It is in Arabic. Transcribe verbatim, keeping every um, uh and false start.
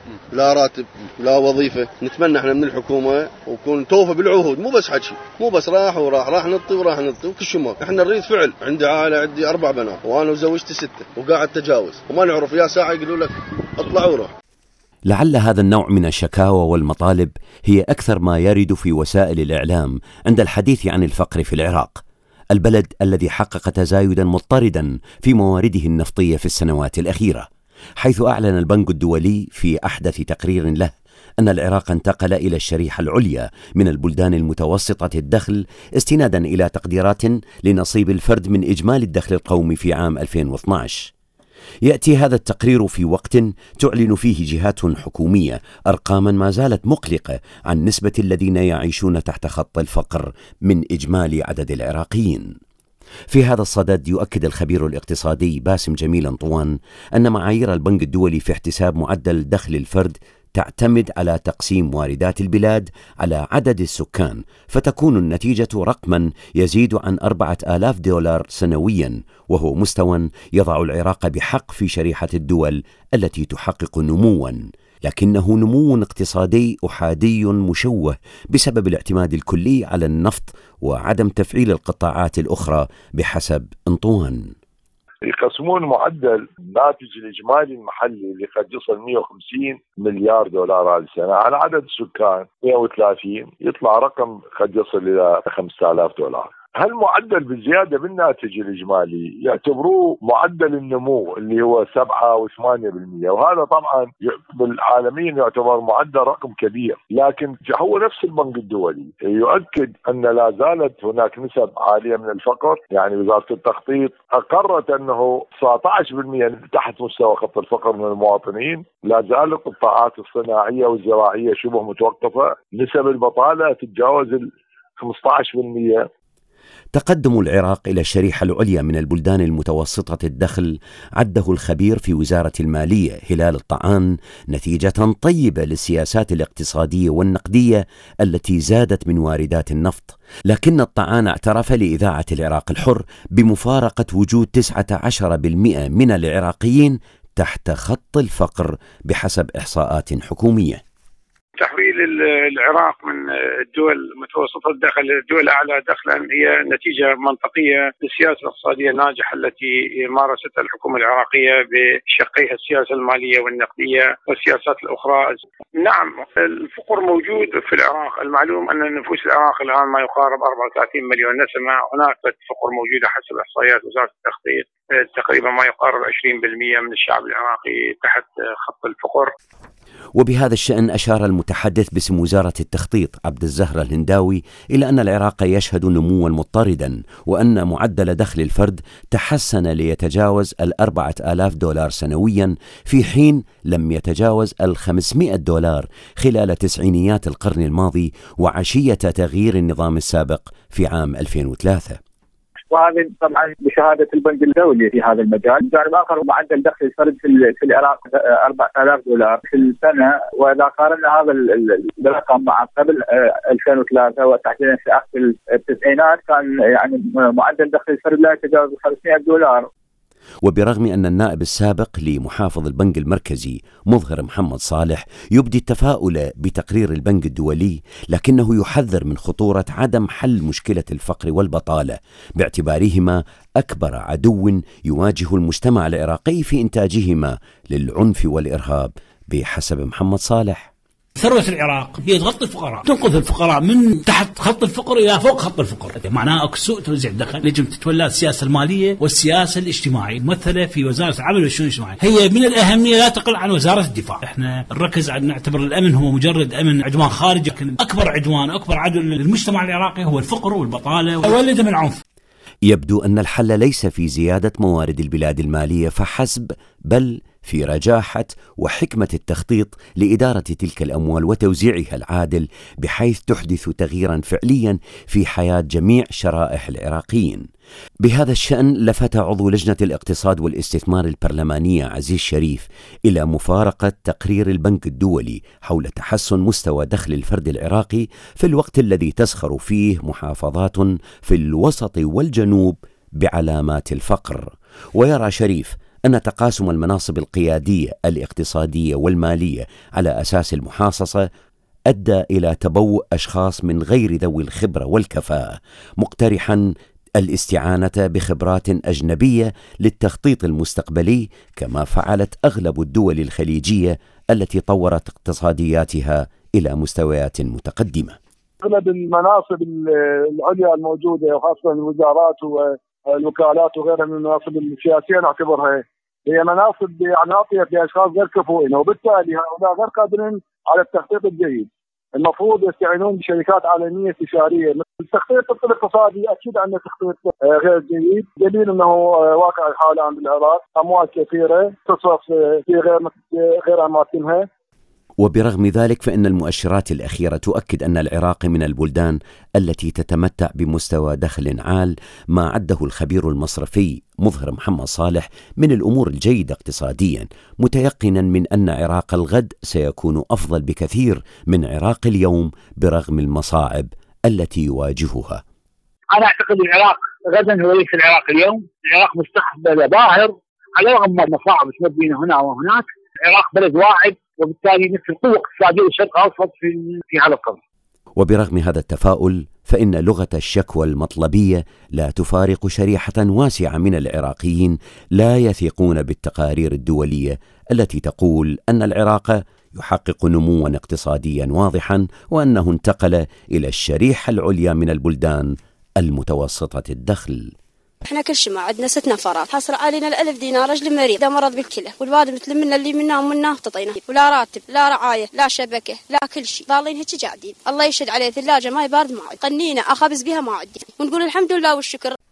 لا راتب لا وظيفة. نتمنى احنا من الحكومة وكون توفى بالعهود، مو بس حكي، مو بس راح وراح راح نطي وراح نطي وكل شمال. احنا نريد فعل. عندي عائلة، عندي أربع بنات وأنا وزوجتي ستة وقاعد تجاوز وما نعرف يا ساعة يقولوا لك اطلع وروح. لعل هذا النوع من الشكاوى والمطالب هي أكثر ما يرد في وسائل الإعلام عند الحديث عن الفقر في العراق، البلد الذي حقق تزايدا مضطردا في موارده النفطية في السنوات الأخيرة، حيث أعلن البنك الدولي في أحدث تقرير له أن العراق انتقل إلى الشريحة العليا من البلدان المتوسطة الدخل استنادا إلى تقديرات لنصيب الفرد من إجمالي الدخل القومي في عام ألفين واثني عشر. يأتي هذا التقرير في وقت تعلن فيه جهات حكومية أرقاما ما زالت مقلقة عن نسبة الذين يعيشون تحت خط الفقر من إجمالي عدد العراقيين. في هذا الصدد يؤكد الخبير الاقتصادي باسم جميل أنطوان أن معايير البنك الدولي في احتساب معدل دخل الفرد تعتمد على تقسيم واردات البلاد على عدد السكان، فتكون النتيجة رقما يزيد عن أربعة آلاف دولار سنويا، وهو مستوى يضع العراق بحق في شريحة الدول التي تحقق نموا، لكنه نمو اقتصادي أحادي مشوه بسبب الاعتماد الكلي على النفط وعدم تفعيل القطاعات الأخرى بحسب أنطوان. يقسمون معدل الناتج الإجمالي المحلي اللي قد يصل مئة وخمسين مليار دولار هذه السنة على عدد السكان مئة وثلاثين، يطلع رقم قد يصل إلى خمسة آلاف دولار. هالمعدل بالزيادة بالناتج الإجمالي يعتبروه معدل النمو اللي هو سبعة وثمانية بالمئة، وهذا طبعا بالعالمين يعتبر معدل رقم كبير. لكن هو نفس البنك الدولي يؤكد أن لا زالت هناك نسب عالية من الفقر. يعني وزارة التخطيط أقرت أنه تسعة عشر بالمئة تحت مستوى خط الفقر من المواطنين. لا زال القطاعات الصناعية والزراعية شبه متوقفة. نسب البطالة تتجاوز ال خمسة عشر بالمئة. تقدم العراق إلى الشريحة العليا من البلدان المتوسطة الدخل عده الخبير في وزارة المالية هلال الطعان نتيجة طيبة للسياسات الاقتصادية والنقدية التي زادت من واردات النفط، لكن الطعان اعترف لإذاعة العراق الحر بمفارقة وجود تسعة عشر بالمئة من العراقيين تحت خط الفقر بحسب إحصاءات حكومية. تحويل العراق من الدول متوسطة الدخل للدول الأعلى دخلا هي نتيجة منطقية للسياسة الاقتصادية الناجحة التي مارستها الحكومة العراقية بشقيها السياسة المالية والنقدية والسياسات الأخرى. نعم، الفقر موجود في العراق. المعلوم أن نفوس العراق الآن ما يقارب أربعة وثلاثين مليون نسمة. هناك فقر موجودة حسب إحصائيات وزارة التخطيط، تقريبا ما يقارب عشرين بالمئة من الشعب العراقي تحت خط الفقر. وبهذا الشأن أشار المتحدث باسم وزارة التخطيط عبد الزهر الهنداوي إلى أن العراق يشهد نموا مضطردا، وأن معدل دخل الفرد تحسن ليتجاوز الأربعة آلاف دولار سنويا، في حين لم يتجاوز الخمسمائة دولار خلال تسعينيات القرن الماضي وعشية تغيير النظام السابق في عام ألفين وثلاثة. وهذه طبعا بشهاده البنك الدولي في هذا المجال. جانب اخر معدل دخل الفرد في العراق أربعة آلاف دولار في السنه، واذا قارنا هذا الرقم مع قبل ألفين وثلاثة وتحديدا في اخر التسعينات كان يعني معدل دخل الفرد لا يتجاوز خمسمائة دولار. وبرغم أن النائب السابق لمحافظ البنك المركزي مظهر محمد صالح يبدي التفاؤل بتقرير البنك الدولي، لكنه يحذر من خطورة عدم حل مشكلة الفقر والبطالة باعتبارهما أكبر عدو يواجه المجتمع العراقي في إنتاجهما للعنف والإرهاب بحسب محمد صالح. ثروة العراق هي تغطي الفقراء، تنقذ الفقراء من تحت خط الفقر إلى فوق خط الفقر. معناه أكو سوء توزيع الدخل. يجب تتولى السياسة المالية والسياسة الاجتماعية ممثلة في وزارة العمل والشؤون الاجتماعية. هي من الأهمية لا تقل عن وزارة الدفاع. احنا نركز على نعتبر الأمن هو مجرد أمن عدوان خارجي، لكن أكبر عدوان أكبر عدو للمجتمع العراقي هو الفقر والبطالة وولد من العنف. يبدو أن الحل ليس في زيادة موارد البلاد المالية فحسب، بل في رجاحة وحكمة التخطيط لإدارة تلك الأموال وتوزيعها العادل بحيث تحدث تغييرا فعليا في حياة جميع شرائح العراقيين. بهذا الشأن لفت عضو لجنة الاقتصاد والاستثمار البرلمانية عزيز شريف إلى مفارقة تقرير البنك الدولي حول تحسن مستوى دخل الفرد العراقي في الوقت الذي تزخر فيه محافظات في الوسط والجنوب بعلامات الفقر. ويرى شريف أن تقاسم المناصب القيادية الاقتصادية والمالية على أساس المحاصصة أدى إلى تبوء أشخاص من غير ذوي الخبرة والكفاءة، مقترحا الاستعانة بخبرات أجنبية للتخطيط المستقبلي كما فعلت أغلب الدول الخليجية التي طورت اقتصادياتها إلى مستويات متقدمة. أغلب المناصب العليا الموجودة وخاصة الوزارات والوكالات وغيرها من المناصب السياسية نعتبرها هي مناصب يعني أعطيت لأشخاص غير كفؤين، وبالتالي هؤلاء غير قادرين على التخطيط الجيد. المفروض يستعينون بشركات عالمية استشارية. التخطيط الاقتصادي أكيد عنده تخطيط غير جيد، دليل أنه واقع الحال الآن بالعراق أموال كثيرة تصرف في غير غير أماكنها. وبرغم ذلك فإن المؤشرات الأخيرة تؤكد أن العراق من البلدان التي تتمتع بمستوى دخل عال، ما عده الخبير المصرفي مظهر محمد صالح من الأمور الجيدة اقتصاديا، متيقنا من أن عراق الغد سيكون أفضل بكثير من عراق اليوم برغم المصاعب التي يواجهها. أنا أعتقد العراق غدا هو ليس العراق اليوم. العراق مستقبل باهر على الرغم من المصاعب تمد بين هنا وهناك. العراق بلد واعد، وبالتالي مثل القوة الاقتصادية الشرق الأوسط في في هذا القرن. وبرغم هذا التفاؤل فإن لغة الشكوى المطلبية لا تفارق شريحة واسعة من العراقيين لا يثقون بالتقارير الدولية التي تقول أن العراق يحقق نموا اقتصاديا واضحا، وأنه انتقل إلى الشريحة العليا من البلدان المتوسطة الدخل. احنا كل شيء ما عندنا ست نفرات، حصل علينا الألف دينار رجل مريض ده مرض بالكلى، والواد مثل منا اللي منا ومنا تطينا، ولا راتب لا رعاية لا شبكة لا كل شيء، ضالين هيك قاعدين. الله يشهد عليه ثلاجة ماي بارد ما عندي، قنينة أخبز بها ما عندي، ونقول الحمد لله والشكر.